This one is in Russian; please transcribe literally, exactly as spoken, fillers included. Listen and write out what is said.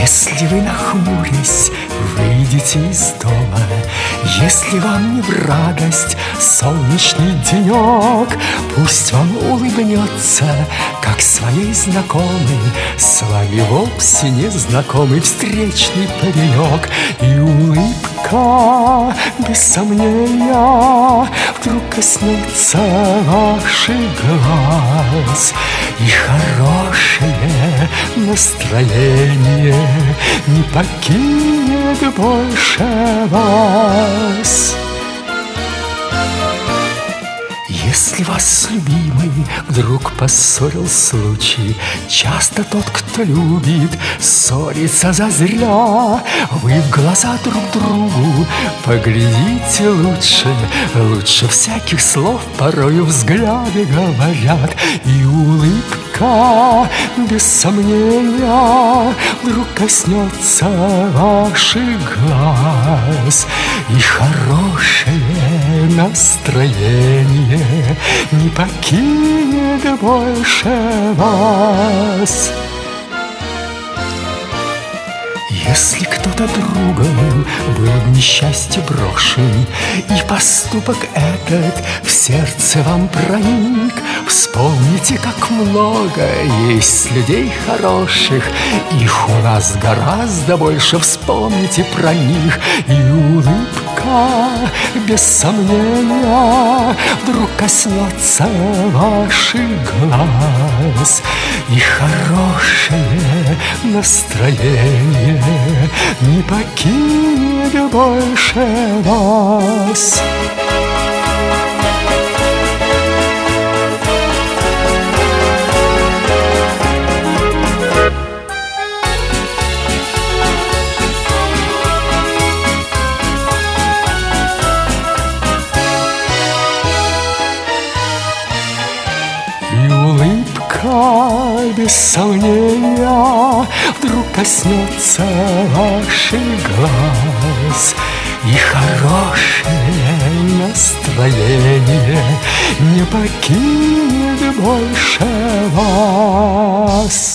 Если вы, нахмурясь, выйдете из дома, если вам не в радость солнечный денек, пусть вам улыбнется, как своей знакомой, с вами вовсе незнакомый встречный паренек. И улыбка, без сомнения, вдруг коснется ваших глаз, и хорошее настроение не покинет больше вас. Если вас, любимый, вдруг поссорил случай, часто тот, кто любит, ссорится зазря, вы в глаза друг другу поглядите лучше, лучше всяких слов порою взгляды говорят. И улыбка, без сомнения, вдруг коснется ваших глаз, и хорошее настроение не покинет больше вас. Если кто-то другом был в несчастье брошен, и поступок этот в сердце вам проник, вспомните, как много есть людей хороших, их у нас гораздо больше, вспомните про них. И улыбка, без сомнения, вдруг коснется ваших глаз, и хорошее настроение не покинет больше вас. И улыбка, без сомнения, вдруг коснется ваших глаз, и хорошее настроение не покинет больше вас.